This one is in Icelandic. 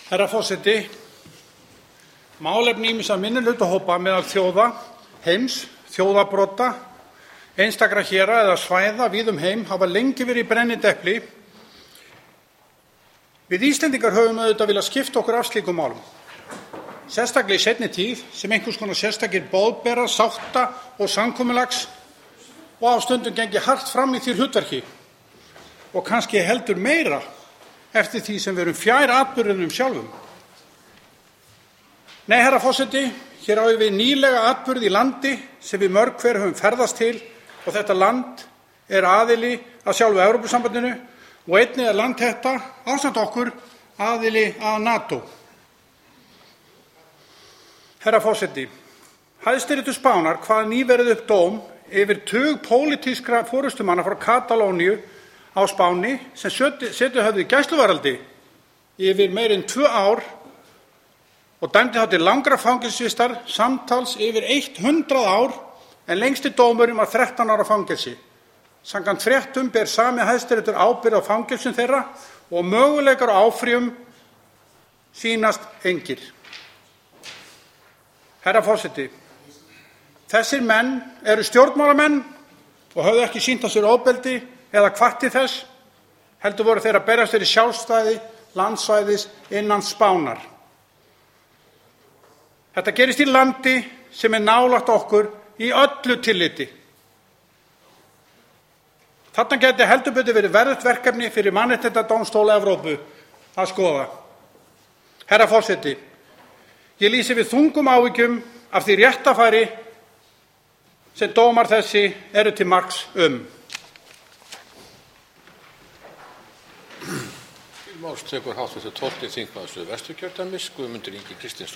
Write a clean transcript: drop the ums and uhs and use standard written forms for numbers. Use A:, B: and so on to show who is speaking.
A: Herra forseti, málefni ýmissa minnihlutahópa meðal þjóða heims, þjóðarbrota, einstakra héra eða svæða víða um heim hafa lengi verið í brennidepli. Við Íslendingar höfum auðvitað viljað skipta okkur af slíkum málum, sérstaklega í seinni tíð sem einhvers konar sérstakir boðberar sátta og samkomulags og á stundum gengið hart fram í því hlutverki og kannski heldur meira eftir því sem við erum fjær atburðinum sjálfum. Nei, herra forseti, hér á við nýlega atburð í landi sem við mörg hver höfum ferðast til og þetta land er aðili að sjálfu Evrópusambandinu og einnig er land þetta ásamt okkur aðili að NATO. Herra forseti, Hæstiréttur Spánar kvað nýverið upp dóm yfir tug pólitískra forystumanna frá Katalóníu á Spáni sem setið höfðu í gæsluvarðhaldi yfir meira en 2 ár og dæmdi þá til langra fangelsisvistar, samtals yfir 100 ár, en lengsti dómurinn var 13 ára fangelsi. Samkvæmt fréttum ber sami Hæstiréttur ábyrgð á fangelsum þeirra og möguleikar á áfrýjun sýnast engir. Herra forseti, þessir menn eru stjórnmálamenn og höfðu ekki sýnt á sér ofbeldi eða hvatt til þess, heldur voru þeir að berjast fyrir sjálfstæði landsvæðis innan Spánar. Þetta gerist í landi sem er nálægt okkur í öllu tilliti. Þarna gæti heldur betur verið verðugt verkefni fyrir Mannréttindadómstól Evrópu að skoða. Herra forseti, ég lýsi við þungum áhyggjum af því réttarfari sem dómar þessi eru til marks um.
B: Til máls tekur hv. 12. þingmaður Suðvesturkjördæmis, Guðmundur Ingi Kristinsson.